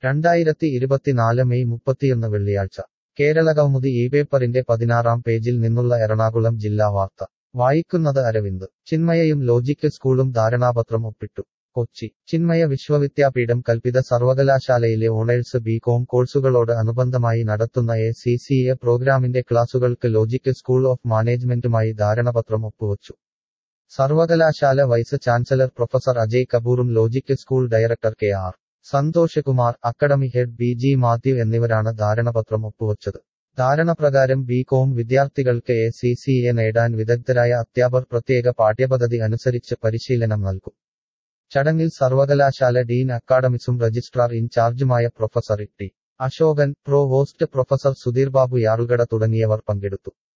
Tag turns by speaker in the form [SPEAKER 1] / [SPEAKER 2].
[SPEAKER 1] 2024 May 31 വെള്ളിയാഴ്ച കേരളകൗമുദി ഈ പേപ്പറിന്റെ 16-ാം പേജിൽ നിന്നുള്ള എറണാകുളം ജില്ലാ വാർത്ത വായിക്കുന്നത് അരവിന്ദ് ചിന്മയയും ലോജിക് സ്കൂളും ധാരണാപത്രം ഒപ്പിട്ടു കൊച്ചി ചിന്മയ വിശ്വവിദ്യാപീഠം കൽപ്പിത സർവകലാശാലയിലെ ഓണേഴ്സ് ബി.കോം കോഴ്സുകളോട് അനുബന്ധമായി നടത്തുന്ന എ.സി.സി.എ പ്രോഗ്രാമിന്റെ ക്ലാസുകൾക്ക് ലോജിക് സ്കൂൾ ഓഫ് മാനേജ്മെന്റുമായി ധാരണാപത്രം ഒപ്പുവച്ചു സർവകലാശാല വൈസ് ചാൻസലർ പ്രൊഫസർ അജയ് കപൂറും logic school director K R. Santhosh Kumar, academy head B G. Mathew എന്നിവരാണ് ധാരണാപത്രം ഒപ്പുവച്ചത്. ധാരണപ്രകാരം ബി.കോം വിദ്യാർത്ഥികൾക്ക് എ.സി.സി.എ നേടാൻ വിദഗ്ധരായ അധ്യാപകർ പ്രത്യേക പാഠ്യപദ്ധതി അനുസരിച്ച് പരിശീലനം നൽകും. ചടങ്ങിൽ സർവകലാശാല ഡീൻ അക്കാഡമിക്സും രജിസ്ട്രാർ ഇൻചാർജുമായ professor T. Ashokan, provost professor Sudheerbabu യാറുകട തുടങ്ങിയവർ പങ്കെടുത്തു.